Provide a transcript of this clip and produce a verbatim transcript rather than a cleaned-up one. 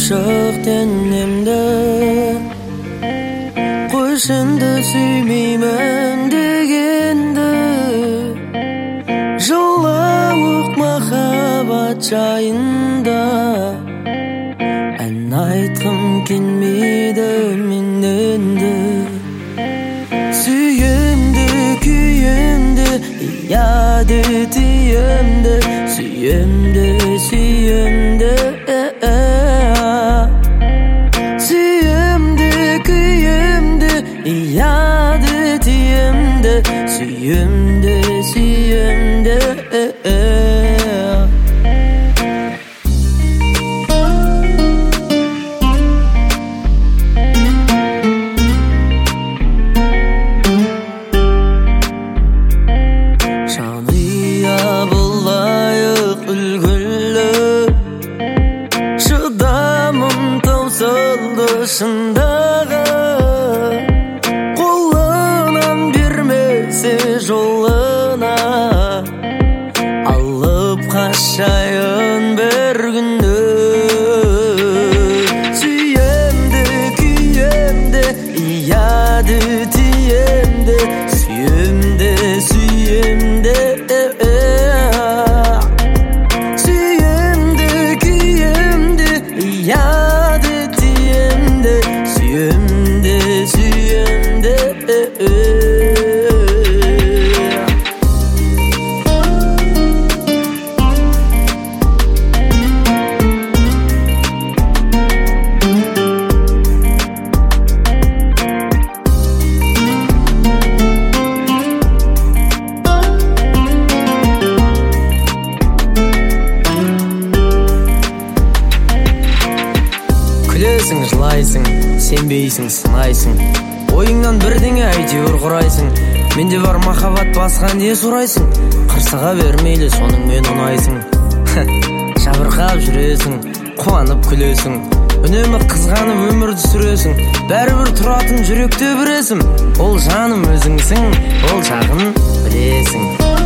шық денемді, қойшынды сүймеймін дегенді. Жылауық махаббат жайында ән айтқым келмейді мененді. Сүйемді, күйемді, яды тиемді, сүйемді, сүйемді. Сүйемді, күйемді, яды тиемді, сүйемді, сүйемді. Жанұя болайық үлгілі, шыдамым таусылды шындағы. Қолынан бермесе жолына, алып қашайын бір күнді. Сүйемді, күйемді, яды тиемді, сүйемді, сүйемді. Сүйемді, күйемді, яды тиемді, сүйемді, сүйемді. Күлесің, жылайсың, сенбейсің, сынайсың, ойыңнан бірдеңе әйтеуір құрайсың. Менде бар махаббат, басқа не сұрайсың? Қырсыға бермейлі, соныңмен ұнайсың. Жабырқап жүресің, қуанып күлесің, үнемі қызғанып өмірді сүресің. Бәрібір тұратын жүректе бір есім, ол жаным өзіңсің, ол жағын білесің.